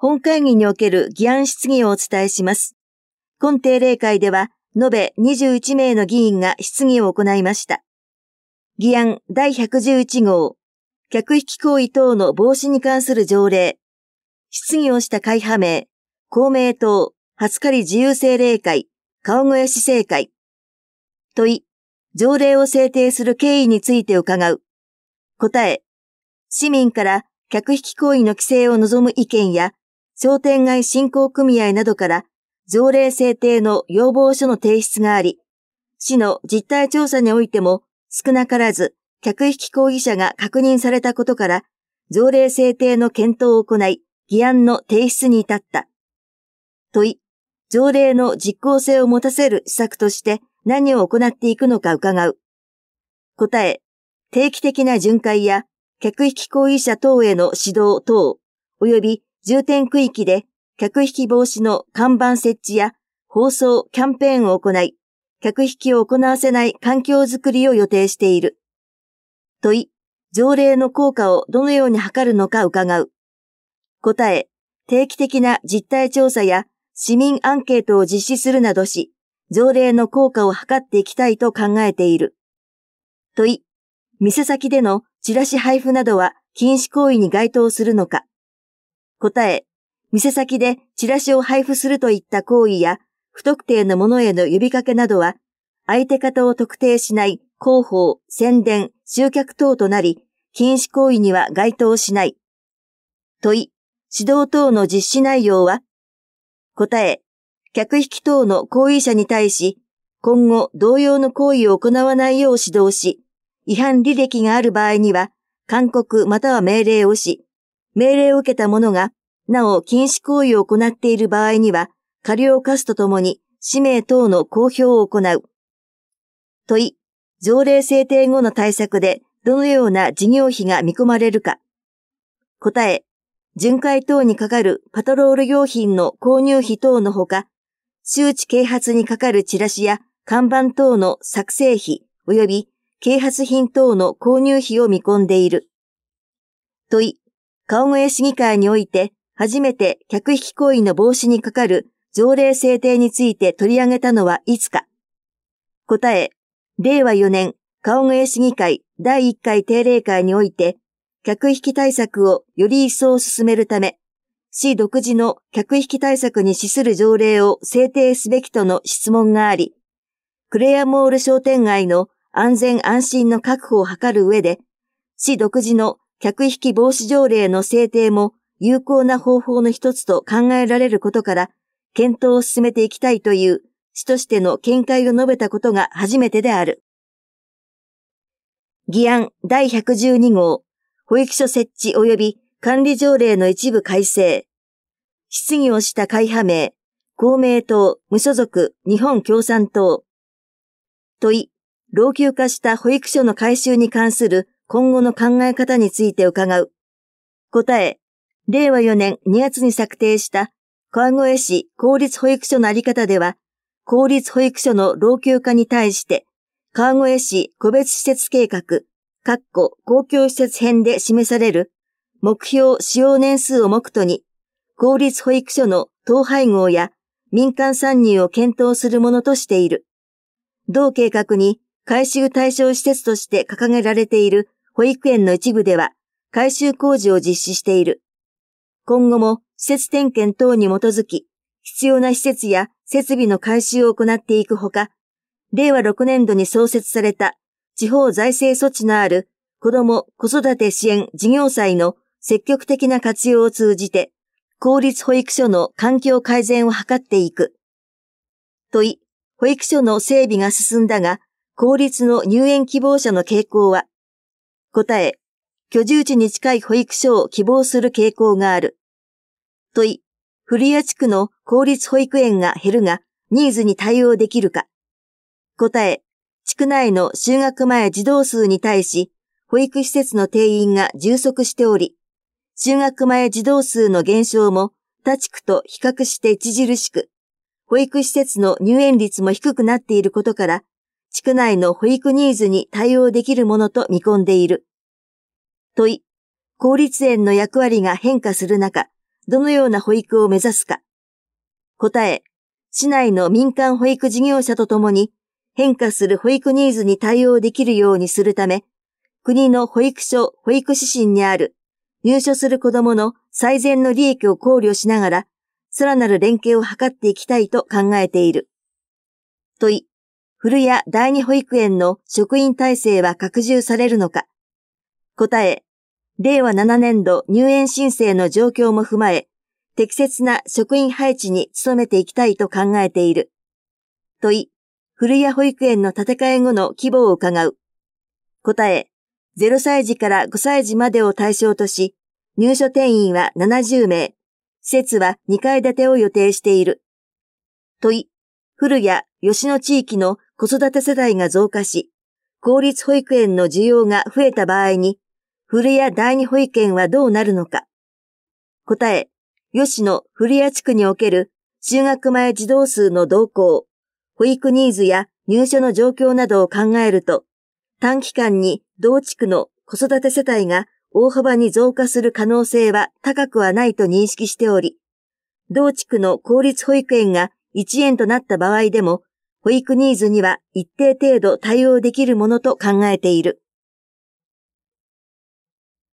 本会議における議案質疑をお伝えします。今定例会では、延べ21名の議員が質疑を行いました。議案第111号、客引き行為等の防止に関する条例。質疑をした会派名、公明党、初刈自由政令会、川越市政会。問い、条例を制定する経緯について伺う。答え、市民から客引き行為の規制を望む意見や、商店街振興組合などから条例制定の要望書の提出があり、市の実態調査においても少なからず客引き行為者が確認されたことから、条例制定の検討を行い、議案の提出に至った。問い、条例の実効性を持たせる施策として何を行っていくのか伺う。答え、定期的な巡回や客引き行為者等への指導等、及び重点区域で客引き防止の看板設置や放送、キャンペーンを行い、客引きを行わせない環境づくりを予定している。問い、条例の効果をどのように図るのか伺う。答え、定期的な実態調査や市民アンケートを実施するなどし、条例の効果を図っていきたいと考えている。問い、店先でのチラシ配布などは禁止行為に該当するのか。答え、店先でチラシを配布するといった行為や、不特定のものへの呼びかけなどは、相手方を特定しない広報、宣伝、集客等となり、禁止行為には該当しない。問い、指導等の実施内容は？答え、客引き等の行為者に対し、今後同様の行為を行わないよう指導し、違反履歴がある場合には、勧告または命令をし、命令を受けた者が、なお禁止行為を行っている場合には、過料を科すとともに、氏名等の公表を行う。問い、条例制定後の対策で、どのような事業費が見込まれるか。答え、巡回等にかかるパトロール用品の購入費等のほか、周知啓発にかかるチラシや看板等の作成費及び啓発品等の購入費を見込んでいる。問い、川越市議会において初めて客引き行為の防止にかかる条例制定について取り上げたのはいつか。答え、令和4年川越市議会第1回定例会において、客引き対策をより一層進めるため、市独自の客引き対策に資する条例を制定すべきとの質問があり、クレアモール商店街の安全安心の確保を図る上で、市独自の客引き防止条例の制定も有効な方法の一つと考えられることから、検討を進めていきたいという市としての見解を述べたことが初めてである。議案第112号、保育所設置及び管理条例の一部改正。質疑をした会派名、公明党、無所属、日本共産党。問い、老朽化した保育所の改修に関する今後の考え方について伺う。答え、令和4年2月に策定した川越市公立保育所のあり方では、公立保育所の老朽化に対して、川越市個別施設計画、公共施設編で示される目標使用年数を目途に、公立保育所の統廃合や民間参入を検討するものとしている。同計画に改修対象施設として掲げられている保育園の一部では改修工事を実施している。今後も施設点検等に基づき、必要な施設や設備の改修を行っていくほか、令和6年度に創設された地方財政措置のある子ども・子育て支援事業債の積極的な活用を通じて、公立保育所の環境改善を図っていく。問い、保育所の整備が進んだが、公立の入園希望者の傾向は？答え、居住地に近い保育所を希望する傾向がある。問い、古谷地区の公立保育園が減るが、ニーズに対応できるか。答え、地区内の就学前児童数に対し、保育施設の定員が充足しており、就学前児童数の減少も他地区と比較して著しく、保育施設の入園率も低くなっていることから、地区内の保育ニーズに対応できるものと見込んでいる。問い、公立園の役割が変化する中、 どのような保育を目指すか。答え、市内の民間保育事業者とともに変化する保育ニーズに対応できるようにするため、国の保育所保育指針にある入所する子どもの最善の利益を考慮しながら、さらなる連携を図っていきたいと考えている。問い、古谷第二保育園の職員体制は拡充されるのか。答え、令和7年度入園申請の状況も踏まえ、適切な職員配置に努めていきたいと考えている。問い、古谷保育園の建て替え後の規模を伺う。答え、0歳児から5歳児までを対象とし、入所定員は70名、施設は2階建てを予定している。問い、古谷、吉野地域の子育て世帯が増加し、公立保育園の需要が増えた場合に、古谷第二保育園はどうなるのか。答え、吉野古谷地区における就学前児童数の動向、保育ニーズや入所の状況などを考えると、短期間に同地区の子育て世帯が大幅に増加する可能性は高くはないと認識しており、同地区の公立保育園が1園となった場合でも、保育ニーズには一定程度対応できるものと考えている。